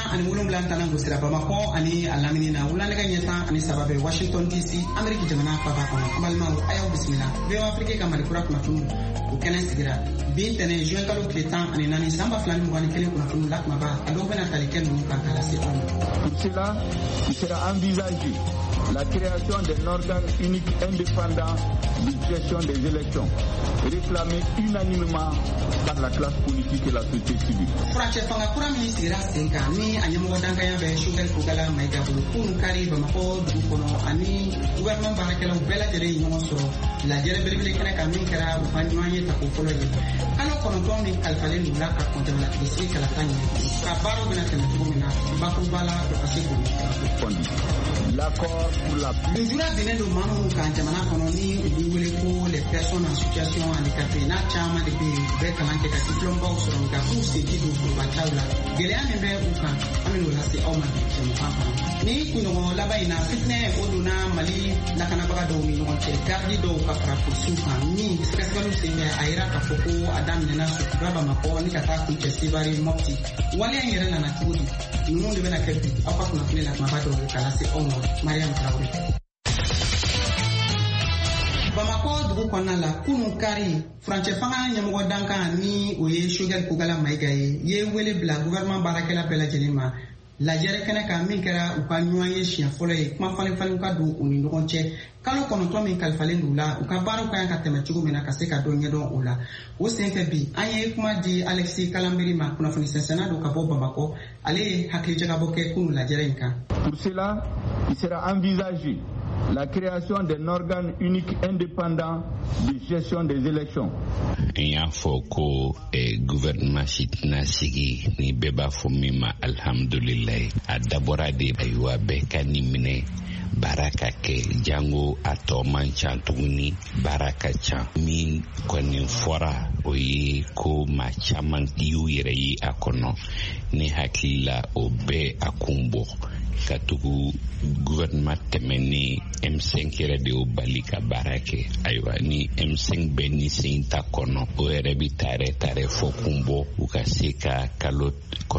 ani wolonwula tanan gosira Bamako ani alamini na wulanaga ɲɛtan ani sababe Washington DC Ameriki jamana faba kɔnɔ balimaw ayaw bisimila VOA Afrique ka malikura kunnafoni o kɛnɛ sigira bi tɛnɛ juin kalo tile 14 san 2021 kunnafoni la kumaba a dɔw bɛna tali kɛ ninnu kan ka lase aw ma. Pour cela, il sera envisagé la création d'un organe unique indépendant de gestion des élections, réclamé unanimement par la classe politique et la société civile. Furancɛ fanga kura min sigira sen kan ni a ɲɛmɔgɔ dankaya bɛ Choguel Kogala Mayiga bolo kunu kari Bamako dugu kɔnɔ ani gouvernement baarakɛlaw bɛɛ lajɛlen ye ɲɔgɔn sɔrɔ lajɛrɛ belebele kɛnɛ kan min kɛra u ka ɲɔgɔn ye tako fɔlɔ ye. Kalo 9 min kalifalen n'u la ka kɔnjamalatigi sigi kalata ɲɛ ka baaraw bɛna tɛmɛ cogo min na bakuruba la o ka se k'o l'accord pour la mesure binnen don maa minnu kan jamana kɔnɔ ni u bɛ wele ko les personnes en situation handicapée n'a caman de bɛ yen u bɛ kalan kɛ ka diplômebaw sɔrɔ nka k'u seki don forobacaw la gɛlɛya min bɛ u kan an bɛ n'o lase aw ma bi jamukan kɔnɔ ni kunɲɔgɔn laban in na fitinɛ o donna Mali lakanabaga dɔw ni ɲɔgɔn cɛ garidi dɔw ka fara polisiw kan min sɛgɛsɛgɛliw senfɛ a yira k'a fɔ ko a daminɛna Sotiba Bamakɔ ni ka taa kuncɛ Sevare Mopti waleya in yɛrɛ nana cogo di ninnu de bɛna kɛ bi aw ka kunnafoni la kumaba dɔw ka lase aw ma Mariam Traoré. Bamako dugu kɔnɔna la kunu kari furancɛ fanga ɲɛmɔgɔ dankan ni o ye Choguel Kogala Mayiga ye wele bila gouvernement baarakɛla bɛɛ lajɛlen ma lajɛrɛ kɛnɛ kan min kɛra u ka ɲɔgɔn ye siɲɛ fɔlɔ ye kuma falen ka don u ni ɲɔgɔn cɛ kalo 9 min kalifalen d'u la u ka baaraw ka yan ka tɛmɛ cogo min na ka se ka dɔ ɲɛdɔn o la o senfɛ bi an ye kuma di Alexis Kalambiri ma kunnafoni sɛnsɛnna don ka bɔ Bamako ale ye hakilijagabɔ kɛ kunu lajɛrɛ in kan. Pour cela, il sera envisagé la création d'un organe unique indépendant de gestion des élections. Il y a foko gouvernement sitna sigi ni beba fomima alhamdulillah adabora de aywa beka ni mine baraka ke jango atoman chantuni baraka cha min koni fora oyi ko ma chaman diu yere yi akono ni hakila obe akumbo katugu gouvernement temeni M5 yɛrɛ de o bali ka baara kɛ ayiwa ni M5 bɛ ni sen ta kɔnɔ o yɛrɛ bi tare fɔ kun bɔ u ka se ka kalo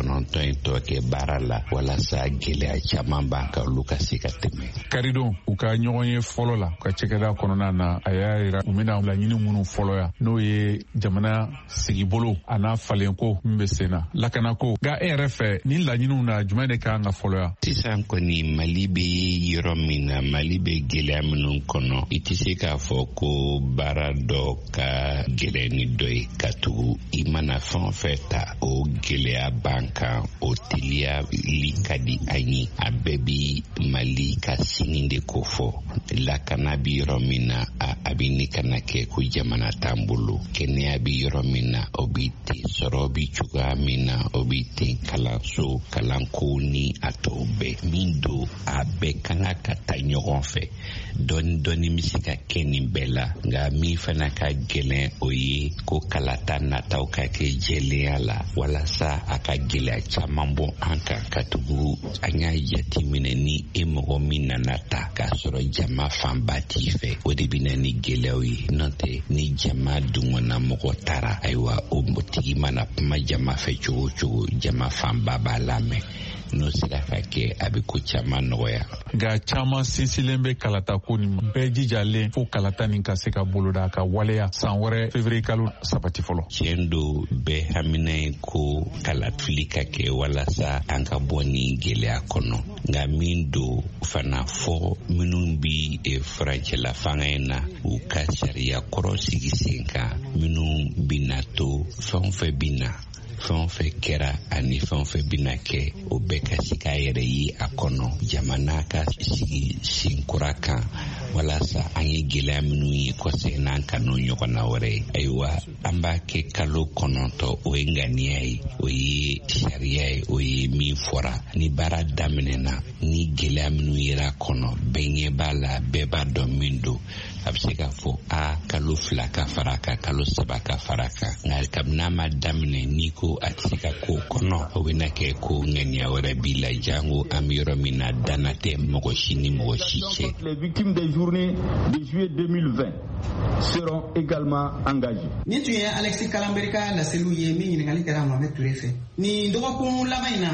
9 in tɔ kɛ baara la walasa gɛlɛya caman b'a kan olu ka se ka tɛmɛ. Karidon u ka ɲɔgɔn ye fɔlɔ la u ka cɛkɛda kɔnɔna na a y'a yira u bɛna laɲini minnu fɔlɔ ya n'o ye jamana sigibolo a n'a falenko min bɛ sen na lakanako nka e yɛrɛ fɛ ni laɲiniw na jumɛn de kan ka fɔlɔ ya. Sisan kɔni Mali bɛ yɔrɔ min na Mali bɛ gɛlɛya minnu kɔnɔ i tɛ se k'a fɔ ko baara dɔ ka gɛlɛya ni dɔ ye ka tugu i mana fɛn o fɛn ta o gɛlɛya b'an kan o teliyali ka di an ye a bɛɛ bi Mali ka sini de ko fɔ lakana bi yɔrɔ min na a bi ne kana kɛ ko jamana t'an bolo kɛnɛya bi yɔrɔ min na o bi ten sɔrɔ bi cogoya min na o bi ten kalanso kalanko ni a tɔw bɛɛ min don a bɛɛ kan ka taa ɲɔgɔn fɛ dɔɔni bɛ se ka kɛ nin bɛɛ la nka min fana ka gɛlɛn o ye ko kalata nataw ka kɛ jɛlenya la walasa a ka gɛlɛya caman bɔ an kan ka tugu an y'a jateminɛ ni e mɔgɔ min nana ta k'a sɔrɔ jama fanba t'i fɛ o de bɛ na ni gɛlɛyaw ye n'o tɛ ni jama dungɔnna mɔgɔ taara ayiwa o tigi mana kuma jama fɛ cogo o cogo jama fanba b'a lamɛn n'o sera ka kɛ a bɛ ko caman nɔgɔya. Nka caman sinsinnen bɛ kalata ko nin ma bɛɛ jijalen fo kalata nin ka se ka boloda ka waleya san wɛrɛ février kalo sabati fɔlɔ. Tiɲɛ don bɛɛ hamina ye ko kalafili ka kɛ walasa an ka bɔ ni gɛlɛya kɔnɔ nka min don fana fɔ minnu bi furancɛla fanga in na u ka sariya kɔrɔ sigi sen kan minnu bina to fɛn o fɛn bina fɛn o fɛn kɛra ani fɛn o fɛn bina kɛ o bɛɛ ka se k'a yɛrɛ ye a kɔnɔ jamana ka sigi senkura kan walasa an ye gɛlɛya minnu ye kɔsɛbɛ n'an ka n'o ɲɔgɔnna wɛrɛ ye ayiwa an b'a kɛ kalo 9 o ye ŋaniya ye o ye sariya ye o ye min fɔra ni baara daminɛna ni gɛlɛya minnu yera kɔnɔ bɛɛ ɲɛ b'a la bɛɛ b'a dɔn min don a bɛ se k'a fɔ kalo 2 ka fara kan kalo 3 ka fara kan nka kabini n'a ma daminɛ n'i ko a tɛ se ka k'o kɔnɔ o bɛna kɛ ko ŋaniya wɛrɛ b'i la jango an bɛ yɔrɔ min na danna tɛ mɔgɔ si ni mɔgɔ si cɛ. Les victimes des journées de juillet 2020 seront également engagées. Ni tun ye Alexis Kalambiri ka laseliw ye min ɲininkali kɛra Mohamed Ture fɛ. Nin dɔgɔkun laban in na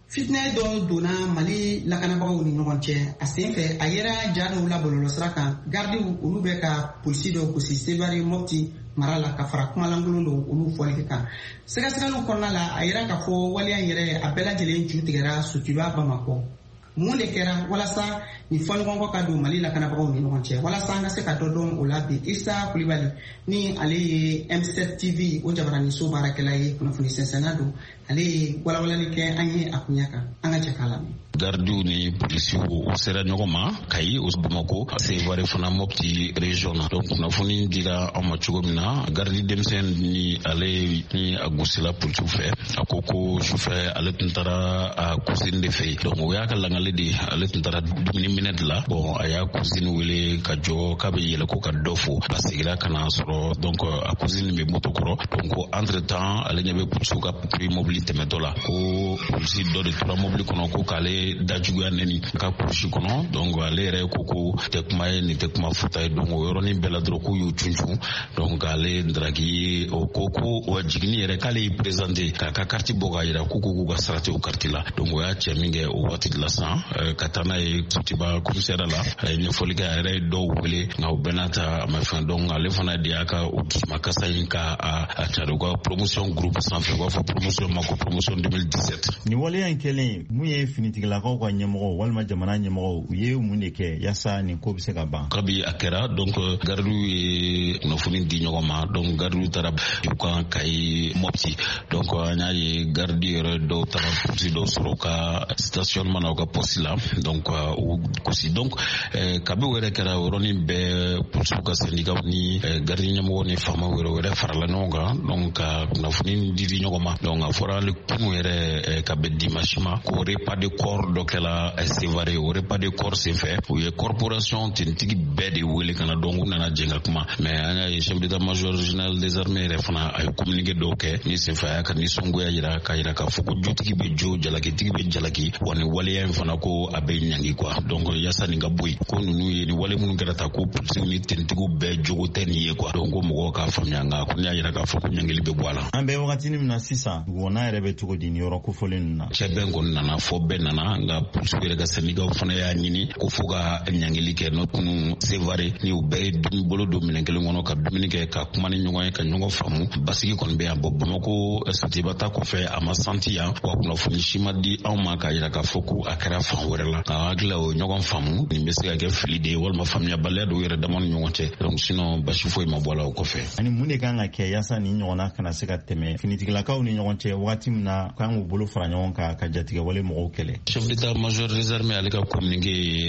fitnɛ dɔ donna Mali lakanabagaw ni ɲɔgɔn cɛ a sen fɛ a yɛrɛ ja dɔw la bɔlɔlɔsira kan gardiw olu bɛ ka polisi dɔw gosi Sevare Mopti mara la ka fara kumalankolon dɔw olu fɔli kan sɛgɛsɛgɛliw kɔnɔna la a yɛrɛ ka fɔ waleya yɛrɛ a bɛɛ lajɛlen ju tigɛra Sotiba Bamakɔ mun de kɛra walasa ni fɔɲɔgɔnkɔ ka don Mali lakanabagaw ni ɲɔgɔn cɛ walasa an ka se ka dɔ dɔn o la bi Isa Kulibali ni ale ye M7 TV o jabarani so baarakɛla ye kunnafoni sɛnsɛnna don ale ye walawalali kɛ an ye a kunya kan an ka jɛ k'a lamɛn. Gardiw ni polisiw o sera ɲɔgɔn ma Kayi o Bamako Sevare fana Mopti région na donc kunnafoni dira an ma cogo min na gardi denmisɛn ni ale ni a gosila polisiw fɛ a ko sufɛ ale tun taara a cousine de fɛ donc o y'a ka langali de ale tun taara dumuni minɛ de la bon a y'a cousine wele ka jɔ k'a bɛ yɛlɛ ko ka dɔ fo a segira ka na sɔrɔ donc a cousine bɛ moto kɔrɔ donc entre temps ale ɲɛ bɛ polisiw ka mobili tɛmɛtɔ la ko polisi dɔ de tora mobili kɔnɔ ko k'ale da juguya neni ka kulusi kɔnɔ donc ale yɛrɛ ko tɛ kuma ye nin tɛ kuma futa ye donc o yɔrɔnin bɛɛ la dɔrɔn k'u y'u cuncu donc ale Dragi o ko o jiginni yɛrɛ k'ale y'i présenter k'a ka carte bɔ k'a yira k'u ka sara tɛ o carte la donc o y'a cɛ min kɛ o waati de la sisan ka taa n'a ye Sotiba commissaire la a ye ɲɛfɔli kɛ a yɛrɛ ye dɔw wele nka o bɛɛ n'a ta a ma fɛn donc ale fana de y'a ka o dusumakasa in ka a cari u ka promotion groupe sanfɛ u b'a fɔ promotion ma ko promotion 2017. Ni waleya in kɛlen mun ye finitigilakaw ka ɲɛmɔgɔ walima jamana ɲɛmɔgɔ u ye mun de kɛ yaasa nin ko bɛ se ka ban. Kabi a kɛra donc gardiw ye kunnafoni di ɲɔgɔn ma donc gardiw taara u kan Kayi Mopti donc an y'a ye gardi yɛrɛ dɔw taara polisi dɔw sɔrɔ u ka stationnement na u ka poste la donc u gosi donc kabi o yɛrɛ kɛra o yɔrɔnin bɛɛ polisiw ka syndicat ni gardi ɲɛmɔgɔ ni faamaw yɛrɛ farala ɲɔgɔn kan donc ka kunnafoni di ɲɔgɔn ma donc a fɔra ale kunu yɛrɛ ka bɛn dimanche ma ko repas de corps dɔ kɛla Sevare o repas de corps senfɛ u ye corporation tenitigi bɛɛ de wele ka na donc u nana jɛn ka kuma mais an y'a ye chef d'état-major général des armées yɛrɛ fana a ye communiqué dɔw kɛ ni senfɛ a y'a ka nisɔngoya yira k'a yira k'a fɔ ko jotigi bɛ jo jalakitigi bɛ jalaki wa ni waleya in fana ko a bɛ ɲangi quoi donc yaasa nin ka bɔ yen ko ninnu ye ni wale minnu kɛra ta ko polisiw ni tenitigiw bɛɛ jogo tɛ nin ye quoi donc ko mɔgɔw k'a faamuya nka ko ne y'a yira k'a fɔ ko ɲangili bɛ bɔ a la. An bɛ wagatinin min na sisan wɔna yɛrɛ bɛ cogo di ni yɔrɔ kofɔlen ninnu na. Cɛ bɛn kɔni nana fɔ bɛɛ nana nka polisiw yɛrɛ ka syndicat fana y'a ɲini ko fo ka ɲangili kɛ n'o kunu Sevare ni u bɛɛ ye dumuni bolo don minɛn kelen kɔnɔ ka dumuni kɛ ka kuma ni ɲɔgɔn ye ka ɲɔgɔn faamu basigi kɔni bɛ yan bɔn Bamako Sotiba ta kɔfɛ a ma santi yan wa kunnafoni si ma di anw ma k'a yira k'a fɔ ko a kɛra fan wɛrɛ la k'an hakili la o ɲɔgɔn faamu nin bɛ se ka kɛ fili de ye walima faamuyabaliya dɔw yɛrɛ dama ni ɲɔgɔn cɛ donc sinon basi foyi ma bɔ a la o kɔfɛ. Ani mun de kan ka kɛ yaasa nin ɲɔgɔnna kana se ka tɛmɛ finitigilakaw ni ɲɔgɔn cɛ wagati min na kan k'u bolo fara ɲɔgɔn kan ka jatigɛ wale mɔgɔw kɛlɛ. Chef d'état-major des armées ale ka communiqué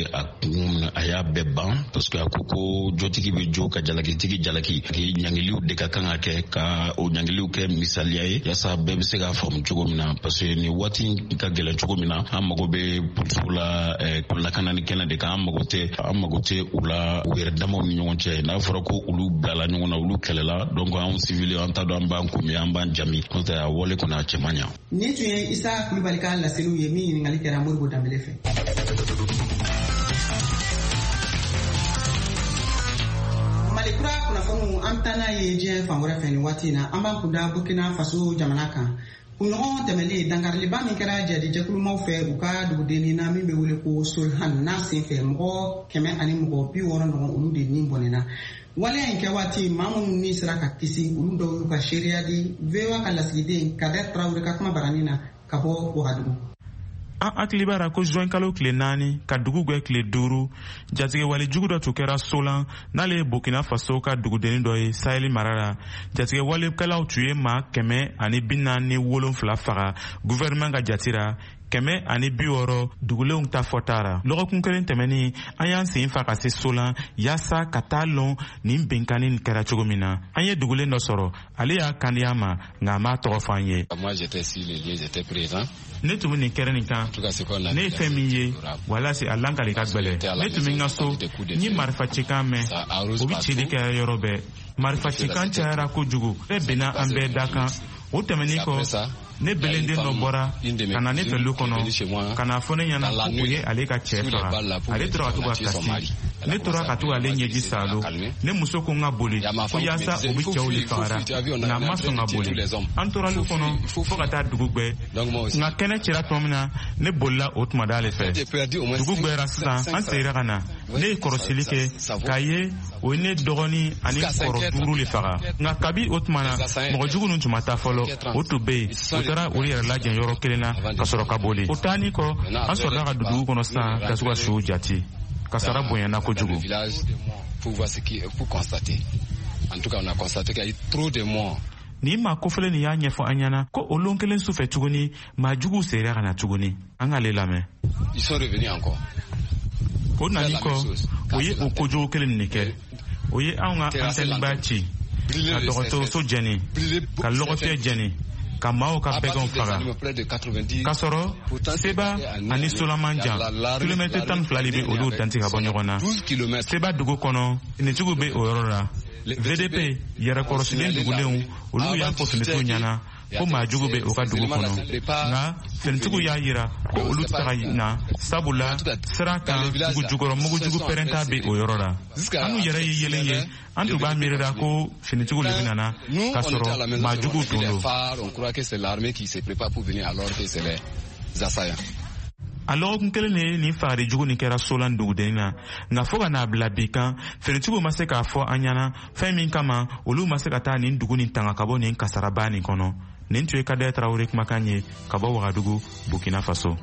a y'a bɛɛ ban parce que a ko jotigi bɛ jo ka jalakitigi jalaki k'i ɲangiliw de ka kan ka kɛ ka o ɲangiliw kɛ misaliya ye yaasa bɛɛ bɛ se k'a faamu cogo min na parce que ni waati ka gɛlɛn cogo min na an mago bɛ polisiw la lakanani kɛnɛ de kan an mago tɛ u la u yɛrɛ damaw ni ɲɔgɔn cɛ n'a fɔra ko olu bilala ɲɔgɔn na olu kɛlɛla donc anw civil an t'a dɔn an b'an kunbɛn an b'an jami n'o tɛ a wale kɔni a cɛ man ɲa. Nin tun ye Isa Kulibali ka laseliw ye min ɲininkali kɛra Moribo Danbele fɛ. Malikura kunnafoniw an taa n'a ye diɲɛ fan wɛrɛ fɛ nin waati in na an b'an kunda Burkina Faso jamana kan. Kunɲɔgɔn tɛmɛlen dankariliba min kɛra jadijɛkulumaw fɛ u ka dugudenni na min bɛ wele ko Solhan n'a senfɛ mɔgɔ 100 ani mɔgɔ 60 ɲɔgɔn olu de nin bɔnɛna. Waleya in kɛ waati maa minnu ni sera ka kisi olu dɔw y'u ka seereya di VOA ka lasigiden Kader Traoré ka kuma barani na ka bɔ Wagadugu. An hakili b'ara ko juin kalo tile 4 ka dugu gɛ tile 5 jatigɛ wale jugu dɔ tun kɛra Solan n'ale ye Burkina Faso ka dugudenni dɔ ye Saheli mara la jatigɛ walekɛlaw tun ye maa 147 faga gouvernement ka jati ra 160 dugulenw ta fɔtara lɔgɔkun kelen tɛmɛni an y'an sen fa ka se Solan yaasa ka taa lɔn nin bɛnkanni nin kɛra cogo min na an ye dugulen dɔ sɔrɔ ale y'a kandiya ma nka a m'a tɔgɔ fɔ an ye. Ne tun bɛ nin kɛra nin kan ne ye fɛn min ye walasi a lankali ka gbɛlɛ ne tun bɛ n ka so n ye marifacikan mɛn o bɛ cili kɛ yɔrɔ bɛɛ marifacikan cayara kojugu bɛɛ bɛnna an bɛɛ da kan o tɛmɛnen kɔ ne belende no bora kana ne felu kono kana fone nyana ko ye ale ka cɛ faga ale tora ka to ka kasi ne tora ka to ale ɲɛji salo ne muso ko ŋa boli ko yaasa o bi cɛw le fagara nka ma sɔn ka boli an tora lu kɔnɔ fo ka taa dugu gbɛ nka kɛnɛ cira tuma min na ne bolila o tuma d'ale fɛ dugu gbɛra sisan an segira ka na ne ye kɔrɔsili kɛ k'a ye o ye ne dɔgɔni ani kɔrɔ duuru le faga nka kabi o tuma na mɔgɔ jugu nu tun ma taa fɔlɔ o tun be yen o taara o yɛrɛ lajɛ yɔrɔ kelen na ka sɔrɔ ka boli o taani kɔ an sɔrɔla ka dugu kɔnɔ sisan ka suga siw jati kasara bonyana kojugu. Ni ma kofele ni ya ɲɛfɔ an ɲɛna ko o lon kelen sufɛ tuguni maa juguw segira ka na tuguni an k'ale lamɛn. O nani kɔ o ye o kojugu kelen nin kɛ o ye anw ka antɛniba ci ka dɔgɔtɔrɔso jɛni ka lɔgɔfiyɛ jɛni ka maaw ka bɛgɛnw faga k'a sɔrɔ seba ani solamanjan kilomɛtiri 12 de bɛ olu danti ka bɔ ɲɔgɔn na. Seba dugu kɔnɔ finitigiw bɛ o yɔrɔ la. VDP yɛrɛkɔrɔsilen dugulenw olu y'a fɔ finitigiw ɲɛna ko maa jugu bɛ o ka dugu kɔnɔ nka finitigiw y'a yira ko olu tɛ ka na sabula sira kan dugu jukɔrɔ mugujugu pɛrɛnta bɛ o yɔrɔ la. An yɛrɛ ye yelen ye an tun b'a miirira ko finitigiw le bɛna k'a sɔrɔ maa juguw tun don. A lɔgɔkun kelen ne nin fagari jugu nin kɛra Solan dugudennin na nka fo ka n'a bila bi kan finitigiw ma se k'a fɔ an ɲɛna fɛn min kama olu ma se ka taa nin dugu nin tanga ka bɔ nin kasaraba nin kɔnɔ. Nin tun ye Kadɛrɛ Tarawele kumakan ye ka bɔ Wagadugu, Burkina Faso.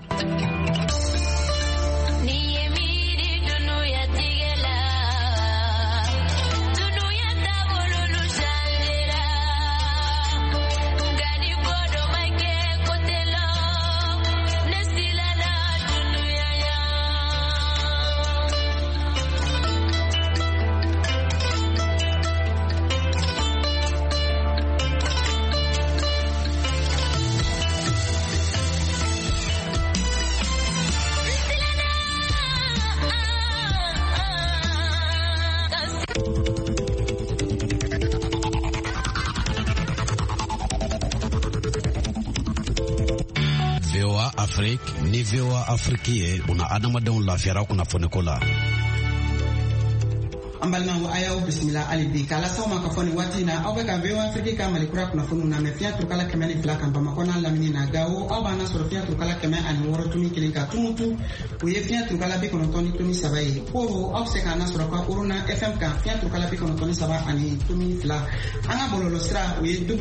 ni VOA Afrique ye una adamadenw lafiyara kunnafoniko la. An balimaw a y'aw bisimila hali bi k'a lasaw ma ka fɔ nin waati in na aw bɛ ka VOA Afrique ka malikura kunnafoniw na mɛ fiɲɛ turukala 102 kan Bamakɔ n'a lamini na Gawo aw b'an lasɔrɔ fiɲɛ turukala 106 tuni kelen ka Tumutu o ye fiɲɛ turukala 93 ye Koro aw bɛ se k'an lasɔrɔ ka Orona FM kan fiɲɛ turukala 93 ani tuni 2 an ka bɔlɔlɔ sira o ye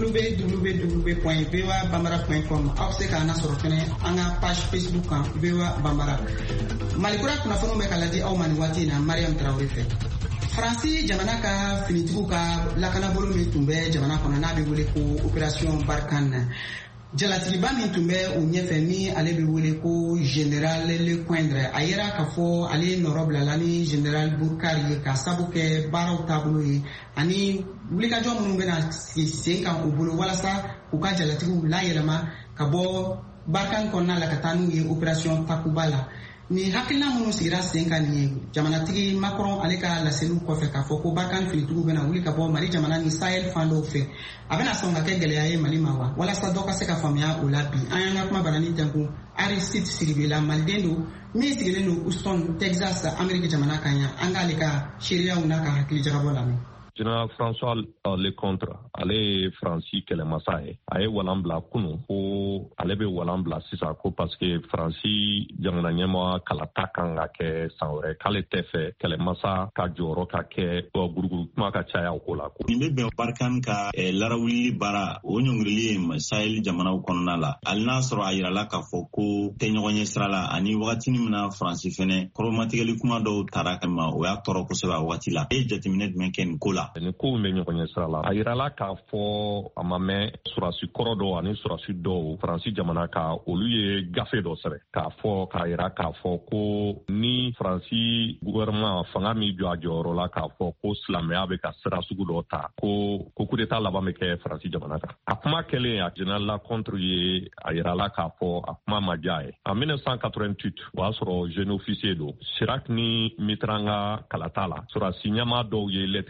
www.voabambara.com aw bɛ se k'an lasɔrɔ fɛnɛ an ka page Facebook kan VOA Bambara malikura kunnafoniw bɛ ka ladi aw ma nin waati in na Mariam Traoré fɛ. Faransi jamana ka finitigiw ka lakanabolo min tun bɛ jamana kɔnɔ n'a bɛ wele ko opération Barkhane jalatigiba min tun bɛ o ɲɛfɛ ni ale bɛ wele ko Général Lecoindre a yera k'a fɔ ale nɔrɔ bilala ni Général Bourkari ye ka sabu kɛ baaraw taabolo ye ani wulikajɔ minnu bɛna sen kan o bolo walasa u ka jalatigiw layɛlɛma ka bɔ Barkhane kɔnɔna la ka taa n'u ye opération Takuba la. Ni hakilina minnu sigira sen kan nin ye jamanatigi Macron ale ka laseliw kɔfɛ k'a fɔ ko Barkhane finitigiw bɛna wuli ka bɔ Mali jamana ni Sahel fan dɔw fɛ a bɛna sɔn ka kɛ gɛlɛya ye Mali ma wa walasa dɔ ka se ka faamuya o la bi an y'an ka kuma barani tɛnku Aristide Siribela maliden don min sigilen don Houston Texas Amérique jamana kan yan an k'ale ka seereyaw n'a ka hakili jagabɔ lamɛn. Général François Lecointre ale ye Faransi kɛlɛmasa ye a ye walan bila kunu ko ale bɛ walan bila sisan ko parce que Faransi jamana ɲɛmaa kalata kan ka kɛ san wɛrɛ k'ale tɛ fɛ kɛlɛmasa ka jɔyɔrɔ ka kɛ guruguru kuma ka caya o ko la. Nin bɛ bɛn Barkhane ka larawuli baara o ɲɔngirili ye Sahel jamanaw kɔnɔna la hali n'a sɔrɔ a yirala k'a fɔ ko tɛ ɲɔgɔn ɲɛ sira la ani wagati min na Faransi fɛnɛ kɔrɔmatigɛli kuma dɔw taara ka ma o y'a tɔɔrɔ kosɛbɛ a wagati la e jateminɛ jumɛn kɛ nin ko la. Ni kow bɛ ɲɔgɔn ɲɛ sira la a yirala k'a fɔ a ma mɛn surasi kɔrɔ dɔw ani surasi dɔw Faransi jamana ka olu ye gafe dɔ sɛbɛn k'a fɔ k'a yira k'a fɔ ko ni Faransi gouvernement fanga min jɔ a jɔyɔrɔ la k'a fɔ ko silamɛya bɛ ka sira sugu dɔ ta ko coup d'état laban bɛ kɛ Faransi jamana kan a kuma kɛlen a Général Lecointre ye a yirala k'a fɔ a kuma ma diya ye en 1988 o y'a sɔrɔ jeune officier don Chirac ni Mitterrand ka kalata la surasi ɲɛmaa dɔw ye lettre dɔ kɛ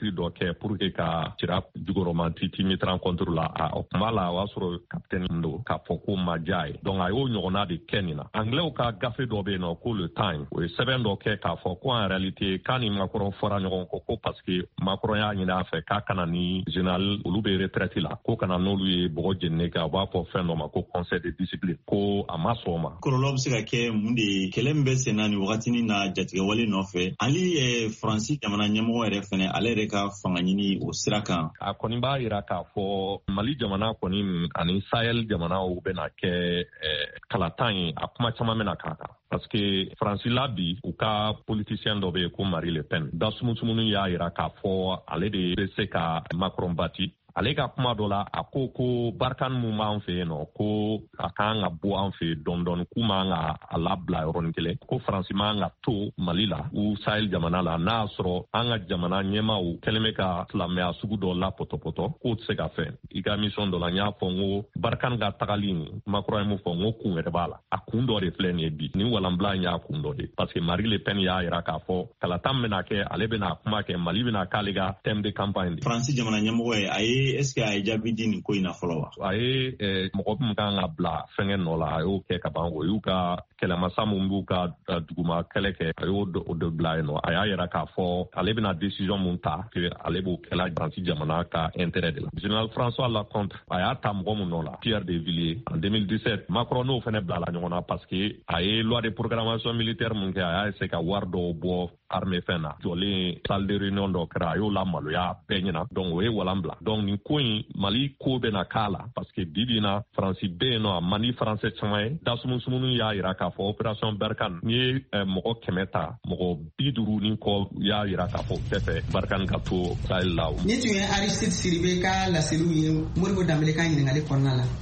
kɛ pour que ka cira jugoroman titi mitran contre la o kuma la o y'a sɔrɔ capitaine do k'a fɔ ko ma diya ye donc a y'o ɲɔgɔnna de kɛ nin na anglais ka gafe dɔ bɛ yen nɔ ko le time o ye sɛbɛn dɔ kɛ k'a fɔ ko en réalité k'a ni Macron fɔra ɲɔgɔn kɔ ko parce que Macron y'a ɲini a fɛ k'a kana ni général olu bɛ retraite la ko kana n'olu ye bɔgɔ jeninen kɛ a b'a fɔ fɛn dɔ ma ko conseil de discipline ko a ma sɔn o ma. Kɔlɔlɔ bɛ se ka kɛ mun de ye kɛlɛ min bɛ sen na nin wagatinin na jatigɛwale nɔfɛ hali Faransi jamana ɲɛmɔgɔ yɛrɛ fɛnɛ ale yɛrɛ ka fanga ɲini o sira kan. A kɔni b'a yira k'a fɔ Mali jamana kɔni ani Sahel jamanaw bɛna kɛ kalatan ye a kuma caman bɛna k'a kan. Parce que Faransi la bi u ka politicien dɔ bɛ yen ko Marie Le Pen da sumusumuni y'a yira k'a fɔ ale de bɛ se ka Macron bati. Ale ka kuma dɔ la a ko Barkhane mun b'an fɛ yen nɔ ko a kan ka bɔ an fɛ dɔɔni dɔɔni k'u man ka a labila yɔrɔnin kelen ko Faransi man ka to Mali la ou Sahel jamana la n'a y'a sɔrɔ an ka jamana ɲɛmaaw kɛlen bɛ ka silamɛya sugu dɔ la pɔtɔpɔtɔ k'o tɛ se ka fɛn i ka mission dɔ la n y'a fɔ n ko Barkhane ka tagali Macron ye mun fɔ n ko kun yɛrɛ b'a la a kun dɔ de filɛ nin ye bi nin walanbila in y'a kun dɔ de parce que Marie Le Pen y'a yira k'a fɔ kalatan bɛna kɛ ale bɛna kuma kɛ Mali bɛna k'ale ka thème de campagne de. Faransi jamana ɲɛmɔgɔ ye a ye est-ce que a ye jaabi di nin ko in na fɔlɔ wa? A ye mɔgɔ min kan ka bila fɛngɛ nɔ la a y'o kɛ ka ban o y'u ka kɛlɛmasa min b'u ka duguma kɛlɛ kɛ a y'o de bila yen nɔ a y'a yira k'a fɔ ale bɛna décision mun ta que ale b'o kɛla Faransi jamana ka intérêt de la. Général François Laconte a y'a ta mɔgɔ min nɔ la Pierre de Villiers en 2017 Macron n'o fɛnɛ bila la ɲɔgɔn na parce que a ye loi de programmation militaire mun kɛ a y'a essayer ka wari dɔw bɔ armée fɛn na jɔlen salle de réunion dɔ kɛra a y'o la maloya bɛɛ ɲɛna donc o ye walan bila donc nin ko in Mali ko bɛna k'a la parce que bibi in na Faransi bɛ yen nɔ a man di Faransɛ caman ye da sumusumuni y'a yira k'a fɔ opération Barkhane n'i ye mɔgɔ 100 ta mɔgɔ 50 ni kɔ y'a yira k'a fɔ tɛ fɛ Barkhane ka to Sahel la. Ni tun ye Aristide Siribe ka laseliw ye Modibo Dambele ka ɲininkali kɔnɔna la.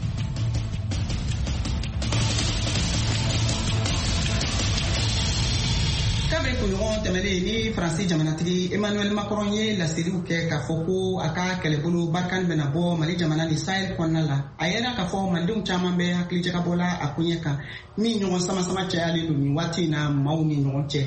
Kabiri kunɲɔgɔn tɛmɛnen ni Faransi jamanatigi Emmanuel Macron ye laseliw kɛ k'a fɔ ko a ka kɛlɛbolo Barkhane bɛna bɔ Mali jamana ni Sahel kɔnɔna la a yɛrɛ k'a fɔ malidenw caman bɛ hakilijagabɔla a koɲɛ kan min ɲɔgɔn sama-sama cayalen don nin waati in na maaw ni ɲɔgɔn cɛ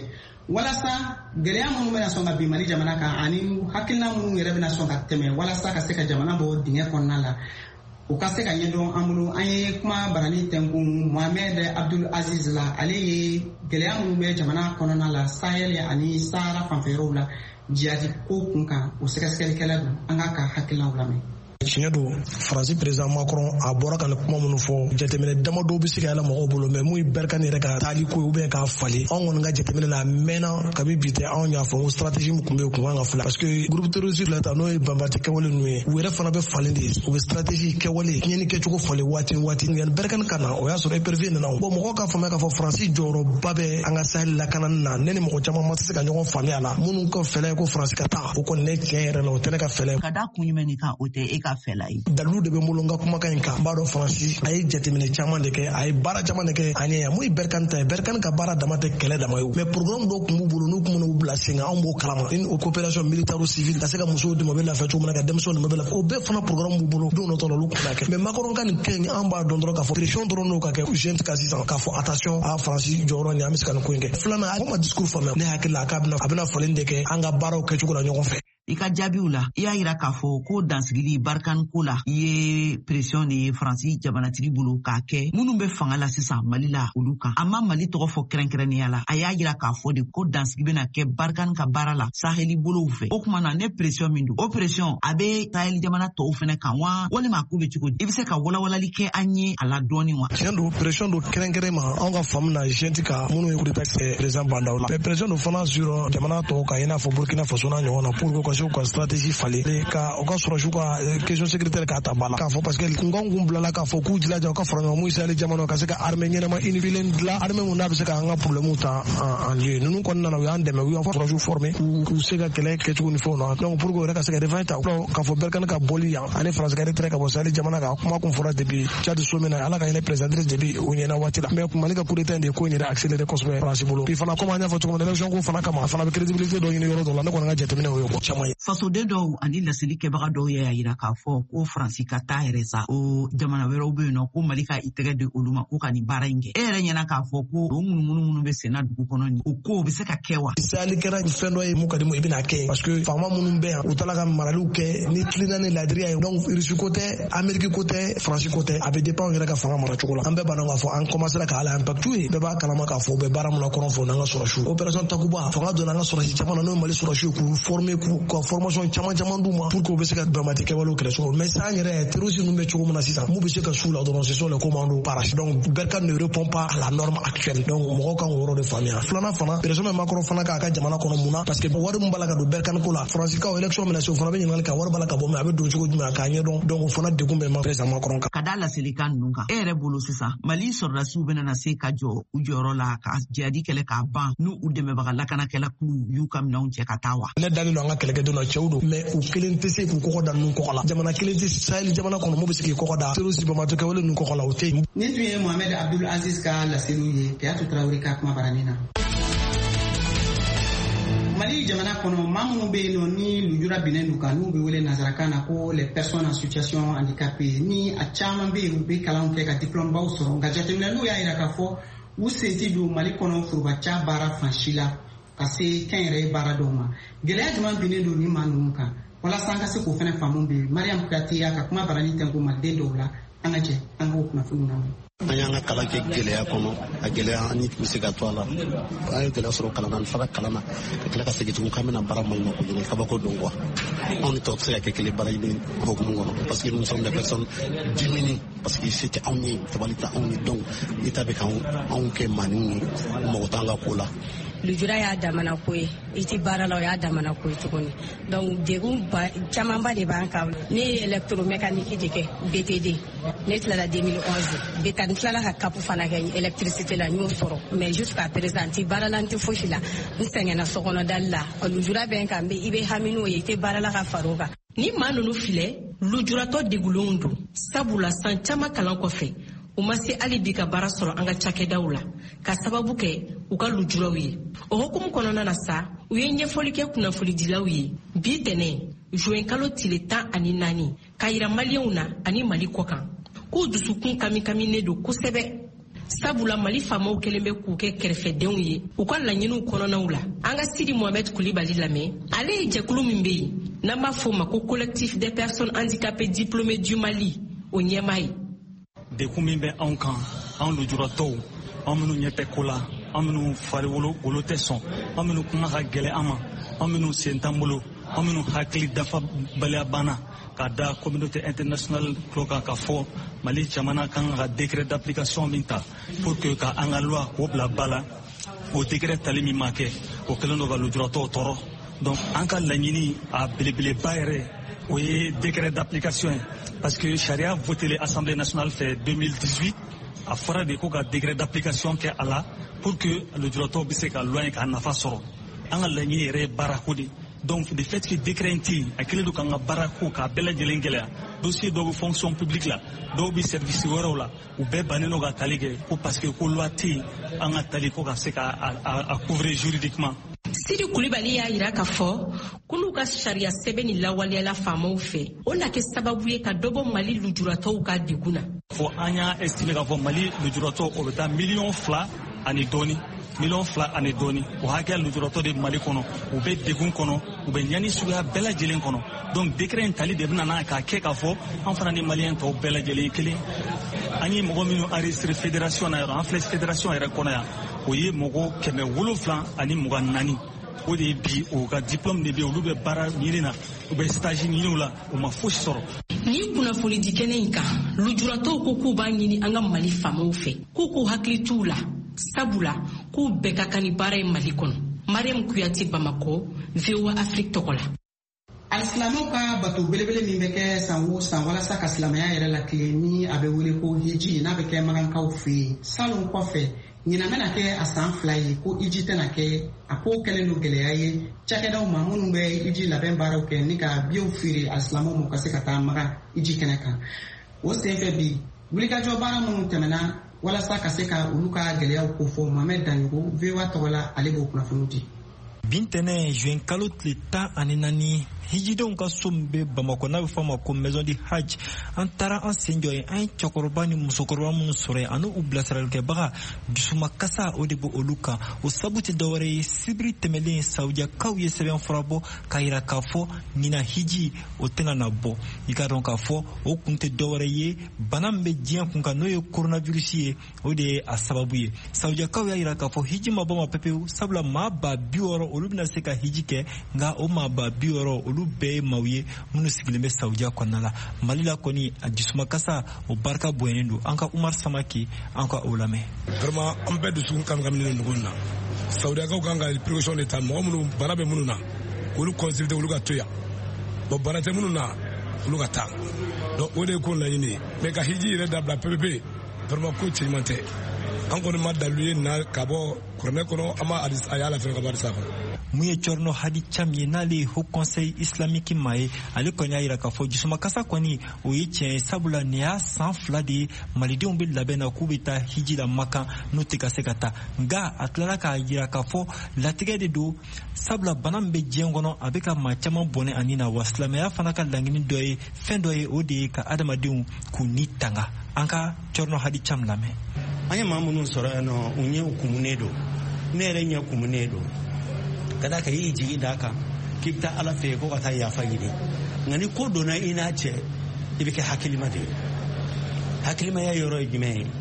walasa gɛlɛya minnu bɛna sɔn ka bin Mali jamana kan ani hakilina minnu yɛrɛ bɛna sɔn ka tɛmɛ walasa ka se ka jamana bɔ dingɛ kɔnɔna la u ka se ka ɲɛdɔn an bolo an ye kuma barani tɛnkun Mohamed Abdul Aziz la ale ye gɛlɛya minnu bɛ jamana kɔnɔna la Sahel ani Sahara fanfɛyɔrɔw la jihadi ko kun kan o sɛgɛsɛgɛlikɛla don an ka hakilinaw lamɛn. Tiɲɛ don Faransi président Macron a bɔra ka kuma minnu fɔ jateminɛ damadɔ bɛ se ka yɛlɛ mɔgɔw bolo mais mun ye Barkhane yɛrɛ ka taali ko ou bien k'a falen anw kɔni ka jateminɛ la mɛnna kabi bi tɛ anw y'a fɔ ko stratégie min tun bɛ yen kun kan ka fila parce que groupe terroriste la ta n'o ye banbati kɛwale ninnu ye u yɛrɛ fana bɛ falen de u bɛ stratégie kɛwale tiɲɛni kɛcogo falen waati yanni Barkhane ka na o y'a sɔrɔ épervier nana bon mɔgɔw k'a faamuya k'a fɔ Faransi jɔyɔrɔba bɛ an ka Sahel lakanani na ne ni mɔgɔ caman ma se ka ɲɔgɔn faamuya a la minnu ka fɛlɛ ko Faransi ka taa o kɔni ne tiɲɛ yɛrɛ la o tɛ ne ka fɛlɛ ka da kun jumɛn kan o tɛ e ka fɛla ye dalu de bɛ bolo n ka kumakan in kan n b'a dɔn Faransi a ye jateminɛ caman de kɛ a ye baara caman de kɛ ani mun ye Barkhane ta ye Barkhane ka baara dama tɛ kɛlɛ dama ye mais programme dɔw tun b'u bolo n'u tun b'u bila sen kan anw b'o kalama ni o coopération militaire ou civile ka se ka musow dɛmɛ u bɛ lafiya cogo min na ka denmisɛnw dɛmɛ u bɛ lafiya o bɛɛ fana programme b'u bolo don dɔ olu tun b'a kɛ mais Macron ka nin kɛ in an b'a dɔn dɔrɔn k'a fɔ pression dɔrɔn n'o ka kɛ jeune ka sisan k'a fɔ attention a Faransi jɔyɔrɔ nin an bɛ se ka nin ko in kɛ filanan a ma discours faamuya ne hakili la a bɛna falen de kɛ an ka baaraw kɛcogo la ɲɔgɔn fɛ. I ka jaabiw la i y'a yira k'a fɔ ko dansigili Barkhane ko la i ye pression de ye Faransi jamanatigi bolo k'a kɛ minnu bɛ fanga la sisan Mali la olu kan a ma Mali tɔgɔ fɔ kɛrɛnkɛrɛnnenya la a y'a yira k'a fɔ de ko dansigi bɛna kɛ Barkhane ka baara la Saheli bolow fɛ o tuma na ne pression min don o pression a bɛ Sahel jamana tɔw fɛnɛ kan wa walima a ko bɛ cogo di i bɛ se ka walawalali kɛ an ye a la dɔɔni wa. Tiɲɛ don pression don kɛrɛnkɛrɛn ma anw ka faamu na jɛnti ka minnu ye coup d'état kɛ président Bandaw la mais pression don fana sur jamana tɔw kan i n'a fɔ Burkina Faso n'a ɲɔgɔn na pour que ka se ka stratégie falen ka o ka sɔrɔsiw ka question sécuritaire k'a ta ba la k'a fɔ parce que kunkan kun bilala k'a fɔ k'u jilaja u ka fara ɲɔgɔn mun Sahel jamana ka se ka armée ɲɛnama unifilen dilan armée mun n'a bɛ se ka an ka problème ta en lieu ninnu kɔnɔna na u y'an dɛmɛ u y'an sɔrɔsiw former k'u se ka kɛlɛ kɛcogo ni fɛnw na donc pour que o yɛrɛ ka se ka revanche ta k'a fɔ Barkhane ka bɔli yan ani Faransi ka retraite ka bɔ Sahel jamana kan kuma kun fɔra depuis Tchad sommet na ala ka hinɛ présidente depuis o ɲɛna waati la mais Mali ka coup d'état in de ko in yɛrɛ accéléré kosɛbɛ Faransi bolo puis fana comme an y'a fɔ cogo min na élection ko fana kama a fana bɛ crédibilité dɔ ɲini yɔrɔ dɔ la ne kɔni ka jateminɛ o ye quoi caman caman ye. fasoden dɔw ani laseli kɛbaga dɔw y'a yira k'a fɔ ko Faransi ka taa yɛrɛ sa o jamana wɛrɛw bɛ yen nɔ ko Mali ka i tɛgɛ di olu ma ko ka nin baara in kɛ. E yɛrɛ ɲɛna k'a fɔ ko o ŋunuŋunu minnu bɛ senna dugu kɔnɔ nin o ko bɛ se ka kɛ wa? Sahel kɛra fɛn dɔ ye mun ka di i bɛna kɛ yen parce que faama minnu bɛ yan u taara ka maraliw kɛ ni tilenna ni ladiriya ye donc Russie ko tɛ Amérique ko tɛ Faransi ko tɛ a bɛ dépend u yɛrɛ ka fanga mara cogo la. An bɛɛ b'a dɔn k'a fɔ an commencera ka hali impact ye bɛɛ b'a kalama k'a fɔ u bɛ baara min na kɔrɔ fɔ n'an ka sɔrɔsiw opération Takuba fanga donna an ka sɔrɔsi caman na n'o ye Mali sɔrɔsiw k'u former k'u ka formation caman d'u ma pour que u bɛ se ka bɛnbati kɛwalew kɛlɛ so mais san yɛrɛ terroriste ninnu bɛ cogo min na sisan mun bɛ se ka su la dɔrɔn ce sont les commandos parache donc Berkane ne répond pas à la norme actuelle donc mɔgɔw kan k'o yɔrɔ de faamuya. Filanan fana président Macron fana k'a ka jamana kɔnɔ mun na parce que wari min b'a la ka don Berkane ko la Faransi élection mina se o fana bɛ ɲininkali kan wari b'a la ka bɔ mais a bɛ don cogo jumɛn a k'a ɲɛdɔn donc o fana degun bɛ président Macron kan. Ka da laselikan ninnu kan e yɛrɛ bolo sisan Mali sɔrɔdasiw bɛna se ka jɔ u jɔyɔrɔ la ka jihadi kɛlɛ k'a ban n'u dɛmɛbaga lakanakɛla kulu y'u ka minɛnw cɛ ka taa wa? Ne dalen don an ka kɛlɛkɛdenw na cɛw don mais u kelen tɛ se k'u kɔkɔ da ninnu kɔkɔ la jamana kelen tɛ Sahel jamana kɔnɔ mun bɛ se k'i kɔkɔ da terroriste bɛnbati kɛwale ninnu kɔkɔ la o tɛ yen. Ni tun ye Mohamed Abdul Aziz ka laseliw ye Kayatu Traoré ka kuma baranin na. Mali jamana kɔnɔ maa minnu bɛ yen nɔ ni lujura binnen d'u kan n'u bɛ wele nanzarakan na ko les personnes en situation handicapée ni a caman bɛ yen u bɛ kalanw kɛ ka diplômebaw sɔrɔ nka jateminɛw y'a jira k'a fɔ u sen tɛ don Mali kɔnɔ forobaca baara fan si la ka se kɛnyɛrɛye baara dɔw ma. Gɛlɛya jumɛn binnen don ni maa ninnu kan walasa an ka se k'o fana faamu bi Mariam Kuyate y'a ka kuma baranin tɛnku maliden dɔw la an ka jɛ an k'o kunnafoni na. An y'an ka kalan kɛ gɛlɛya kɔnɔ a gɛlɛya an bɛ se ka to a la an ye gɛlɛya sɔrɔ kalan na an fara kalan na ka tila ka segin tugun k'an bɛna baara maɲuman ko ɲini kabako don quoi anw ni tɔw tɛ se ka kɛ kelen baara ɲini hokumu kɔnɔ parce que nous sommes des personnes diminuées parce que se tɛ anw ye tabali tɛ anw ye donc état bɛ k'anw kɛ maaninw ye mɔgɔ t'an ka ko la. Lujura y'a damana ko ye i tɛ baara la o y'a damana ko ye tuguni donc degun camanba de b'an kan ne ye électromécanique de kɛ BTD ne tilala 2011 BTD tilala ka kapu fana kɛ électricité la n y'o sɔrɔ mais jusqu'à présent n tɛ baara la n tɛ fosi la n sɛgɛnna sokɔnɔdali la lujura bɛ n kan i bɛ hami n'o ye i tɛ baara la ka fara o kan. Ni maa ninnu filɛ lujuratɔ degulenw don sabula san caman kalan kɔfɛ u ma se hali bi ka baara sɔrɔ an ka cakɛdaw la ka sababu kɛ u ka lujuraw ye. O hukumu kɔnɔna na sa u ye ɲɛfɔli kɛ kunnafonidilaw ye bi tɛnɛ juin kalo tile 14 k'a yira maliyɛnw na ani Mali kɔkan k'u dusukun kamikaminɛ don kosɛbɛ sabula Mali faamaw kelen bɛ k'u kɛ kɛrɛfɛdenw ye u ka laɲiniw kɔnɔnaw la. An ka Sidi Mohamed Kulibali lamɛn ale ye jɛkulu min bɛ yen n'an b'a fɔ o ma ko collectif des personnes handicapées diplômées du Mali o ɲɛmaa ye. Dekun min bɛ anw kan anw lujuratɔw anw minnu ɲɛ tɛ ko la anw minnu fari wolo tɛ sɔn anw minnu kuma ka gɛlɛ an ma anw minnu sen t'an bolo anw minnu hakili dafa baliya banna ka da communauté internationale tulo kan ka fɔ Mali jamana kan ka décret d'application min ta pour que ka an ka loi k'o bila ba la o décret tali min ma kɛ o kɛlen don ka lujuratɔw tɔɔrɔ donc an ka laɲini a belebeleba yɛrɛ o ye décret d'application ye parce que charia voté l'Assemblée nationale fait 2018 a fɔra de ko ka décret d'application kɛ a la pour que lujuratɔw bɛ se ka loi in k'a nafa sɔrɔ an ka laɲini yɛrɛ ye baarako de donc de fait que décret in tɛ yen a kɛlen don k'an ka baarako k'a bɛɛ lajɛlen gɛlɛya dossier dɔw bɛ fonction publique la dɔw bɛ service wɛrɛw la u bɛɛ bannen don ka tali kɛ ko parce que ko loi tɛ yen an ka tali ko ka se ka couvrir juridiquement. Sidi Kulibali y'a yira k'a fɔ k'olu ka sariya sɛbɛn ni lawaleyala faamaw fɛ o na kɛ sababu ye ka dɔ bɔ Mali lujuratɔw ka degun na. Fɔ an y'a estimé k'a fɔ Mali lujuratɔ o bɛ taa 2 millions ani dɔɔni 2 millions ani dɔɔni o hakɛ lujuratɔ de Mali kɔnɔ u bɛ degun kɔnɔ u bɛ ɲani suguya bɛɛ lajɛlen kɔnɔ donc décret in tali de bɛna n'a k'a kɛ k'a fɔ an fana ni maliyɛn tɔw bɛɛ lajɛlen kelen an ye mɔgɔ minnu enregistré fédération na yɔrɔ an filɛ fédération yɛrɛ kɔnɔ yan o ye mɔgɔ 724 ani 24 o de ye bi o ka diplôme de bɛ olu bɛ baara ɲini na u bɛ stage ɲiniw la u ma fosi sɔrɔ. Ni kunnafoni di kɛnɛ in kan lujuratɔw ko k'u b'a ɲini an ka Mali faamaw fɛ k'u hakili t'u la sabula k'u bɛɛ ka kan ni baara ye Mali kɔnɔ. Mariam Kuyate, Bamako, VOA Afrique tɔgɔ la. Alisilamɛw ka bato belebele min bɛ kɛ san o san walasa ka silamɛya yɛrɛ lakile ni a bɛ wele ko hiji n'a bɛ kɛ magankaw fɛ yen salon kɔfɛ ɲinan bɛna kɛ a san 2 ye ko hiji tɛna kɛ a ko kɛlen don gɛlɛya ye cakɛdaw ma minnu bɛ hiji labɛn baaraw kɛ ni ka biyew feere alisilamɛw ma ka se ka taa maga hiji kɛnɛ kan o senfɛ bi wulikajɔ baara minnu tɛmɛna walasa ka se ka olu ka gɛlɛyaw ko fɔ Mohamed Danyogo VOA tɔgɔ la ale b'o kunnafoni di. bintɛnɛ juin kalo tile 14 hijidenw ka so min bɛ Bamako n'a bɛ fɔ a ma ko maison du hajj an taara an sen jɔ yen an ye cɛkɔrɔba ni musokɔrɔba minnu sɔrɔ yen ani u bilasiralikɛbaga dusumakasa o de bɛ olu kan o sabu tɛ dɔwɛrɛ ye sibiri tɛmɛlen sawudiyakaw ye sɛbɛn fura bɔ k'a yira k'a fɔ ɲina hiji o tɛna na bɔ i ka dɔn k'a fɔ o kun tɛ dɔwɛrɛ ye bana min bɛ diɲɛ kun kan n'o ye coronavirus ye o de ye a sababu ye sawudiyakaw y'a yira k'a fɔ hiji ma bɔ ma pepewu sabula maa ba 60 olu bɛna se ka hiji kɛ nka o maa ba 60 olu bɛɛ ye maaw ye minnu sigilen bɛ Saudiya kɔnɔna la Mali la kɔni a dusumakasa o barika bonyalen don an ka Umar Samaki an ka o lamɛn. Vraiment an bɛɛ dusukun kamkaminen nin na Saudiyakaw kan ka précaution de ta mɔgɔ minnu bana bɛ minnu na olu consulter olu ka to yan bon bana tɛ minnu na olu ka taa donc o de ye ko laɲini ye mais ka hiji yɛrɛ dabila pepepe vraiment ko cɛɲuman tɛ an kɔni ma dalu ye na ka bɔ kuranɛ kɔnɔ an ma a y'a la fɛnɛ ka bɔ hadisa kɔnɔ. Mun ye Corno Hadi Cham ye n'ale ye Haut Conseil Islamique ma ye ale kɔni y'a yira k'a fɔ dusumakasa kɔni o ye tiɲɛ ye sabula nin y'a san 2 de ye malidenw bɛ labɛn na k'u bɛ taa hiji la Makan n'o tɛ ka se ka taa nka a tilala k'a yira k'a fɔ latigɛ de don sabula bana min bɛ diɲɛ kɔnɔ a bɛ ka maa caman bɔnɛ ani na wa silamɛya fana ka laɲini dɔ ye fɛn dɔ ye o de ye ka adamadenw k'u ni tanga an ka Corno Hadi Cham lamɛn. An ye maa minnu sɔrɔ yan nɔ u ɲɛ kumunen don ne yɛrɛ ɲɛ kumunen don ka da ka y'i jigi da kan k'i bɛ taa Ala fɛ ko ka taa yafa ɲini nka ni ko donna i n'a cɛ i bɛ kɛ hakilima de ye hakilimaya yɔrɔ ye jumɛn ye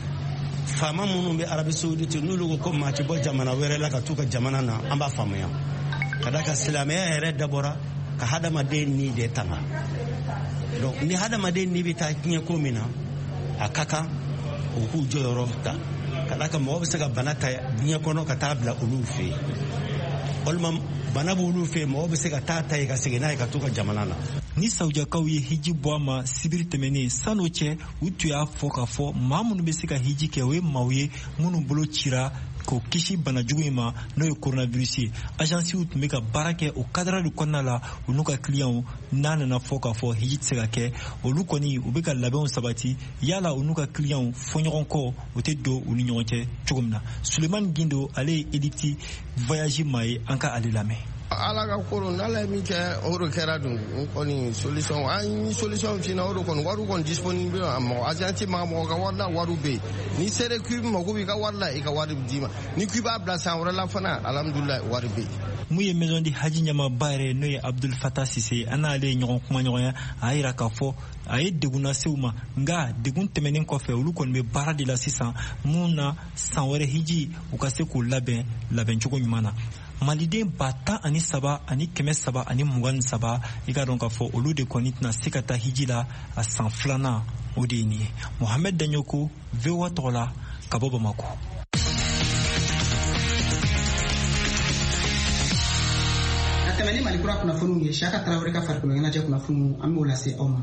faama minnu bɛ Arabi Saoudite n'olu ko maa tɛ bɔ jamana wɛrɛ la ka t'u ka jamana na an b'a faamuya ka da ka silamɛya yɛrɛ dabɔra ka hadamaden ni de tanga donc ni hadamaden ni bɛ taa diɲɛ ko min na a ka kan o k'u jɔyɔrɔ ta ka da ka mɔgɔ bɛ se ka bana ta diɲɛ kɔnɔ ka taa bila olu fɛ yen walima bana b'olu fɛ yen mɔgɔ bɛ se ka taa ta ye ka segin n'a ye ka t'u ka jamana na. Ni Saudiyakaw ye hiji bɔ a ma sibiri tɛmɛnen san'o cɛ u tun y'a fɔ k'a fɔ maa minnu bɛ se ka hiji kɛ o ye maaw ye minnu bolo cira k'o kisi banajugu in ma n'o ye coronavirus ye agensiw tun bɛ ka baara kɛ o cadre de kɔnɔna la u n'u ka clients n'a nana fɔ k'a fɔ hiji tɛ se ka kɛ olu kɔni u bɛ ka labɛnw sabati yala u n'u ka clients fɔ ɲɔgɔn kɔ u tɛ don u ni ɲɔgɔn cɛ cogo min na Sulemani Gindo ale ye Elite Voyage maa ye an ka ale lamɛn. Ala ka koro n'ala ye min kɛ o de kɛra dun kɔni solution an ye solution fina o de kɔni wariw kɔni disponible a mɔgɔ agenti ma mɔgɔ ka wari la wariw bɛ yen ni sere k'i mako b'i ka wari la i ka wari d'i ma ni k'i b'a bila san wɛrɛ la fana alhamdulilayi wari bɛ yen. Mun ye maison du haji ɲɛmaaba yɛrɛ n'o ye Abdul Fatah Sise an n'ale ye ɲɔgɔn kuma ɲɔgɔnya a y'a yira k'a fɔ a ye degun lase u ma nka degun tɛmɛnen kɔfɛ olu kɔni bɛ baara de la sisan mun na san wɛrɛ hiji u ka se k'u labɛn cogo ɲuman na. Maliden 13 ani 300 ani 27 i ka dɔn k'a fɔ olu de kɔni tɛna se ka taa hiji la a san 2nan o de ye nin ye. Mohamed Danyoko VOA tɔgɔ la ka bɔ Bamako. A tɛmɛ ni Malikura kunnafoniw ye Siyaka Tarawele ka farikolo ɲɛnajɛ kunnafoniw an b'o lase aw ma.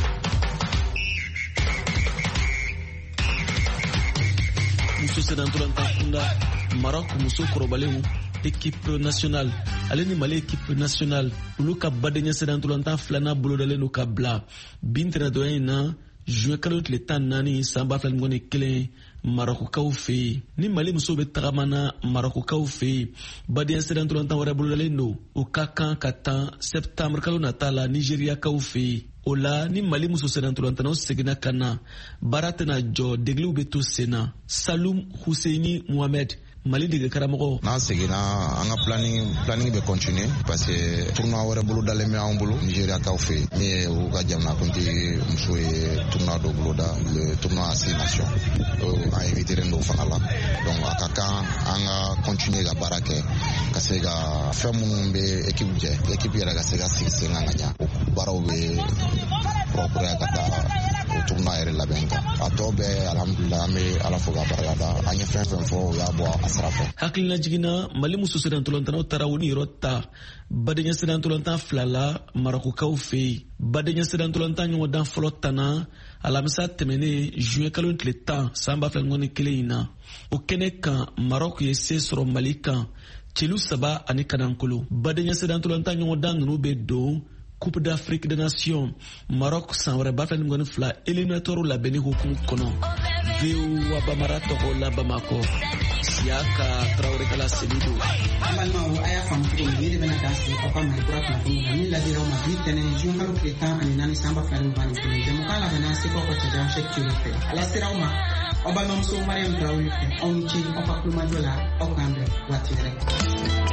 Muso sɛnɛntɔlanta kunda Maroc muso kɔrɔbalenw équipe nationale ale ni Mali équipe nationale olu ka badenya sɛnɛntɔlanta 2nan bolodalen don ka bila bin tɛnɛntɔya in na juin kalo tile 14 san 2021 Marocains fɛ yen ni Mali muso bɛ tagamana Marocains fɛ yen badenya sɛnɛntɔlanta wɛrɛ bolodalen don o ka kan ka tan septembre kalo nata la Nigériakaw fɛ yen o la ni Mali muso sɛnɛntɔlantanaw seginna ka na baara tɛna jɔ degliw bɛ to sen na. Salum Husseini Mohamed Mali dege karamɔgɔ n'an seginna an ka planning bɛ continuer parce que tournoi wɛrɛ bolo dalen bɛ anw bolo Nigériakaw fɛ yen min ye u ka jamanakuntigi muso ye tournoi dɔ boloda le tournoi à 6 nations an invité don fanga la donc a ka kan an ka continuer ka baara kɛ ka se ka fɛn minnu bɛ équipe jɛ équipe yɛrɛ ka se ka sigi sen kan ka ɲa o baaraw bɛ propre ka taa o tournoi yɛrɛ labɛn kan a tɔ bɛɛ alhamdulillah an bɛ Ala fo ka barikada an ye fɛn fɛn fɔ o y'a bɔ hakilina jiginna Mali muso sɛnɛntɔlantanaw taara u ni yɔrɔ ta badenya sɛnɛntɔlantan 2 la Marocains fɛ yen badenya sɛnɛntɔlantan ɲɔgɔndan fɔlɔ tanna alamisa tɛmɛnen juin kalo tile 10 san 2021 in na o kɛnɛ kan Maroc ye se sɔrɔ Mali kan celu 3 ani kanankolo badenya sɛnɛntɔlantan ɲɔgɔndan ninnu bɛ don Coupe d'Afrique des Nations Maroc san wɛrɛ ba fila ni mɔgɔni fila éliminatoire labɛnni hukumu kɔnɔ VO wa Bamara tɔgɔ la Bamako Siaka Traoré kala Selido balimaw a y'a faamu cogo min de bɛna dan sigi aw ka Malikura kunnafoni na min ladiraw ma bi tɛnɛ juin kalo tile 14 san 2021 jɛmukan labɛnna sekaw ka cɛjan Cheick Thioro fɛ ala seraw ma aw balimamuso Mariam Traoré fɛ aw ni ce aw ka kulomajɔ la aw k'an bɛn waati wɛrɛ.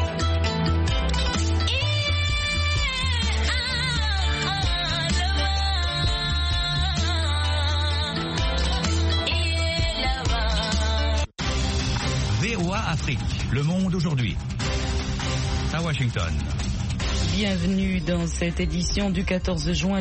VOA Afrique, le monde aujourd'hui. À Washington. Bienvenue dans cette édition du 14 juin.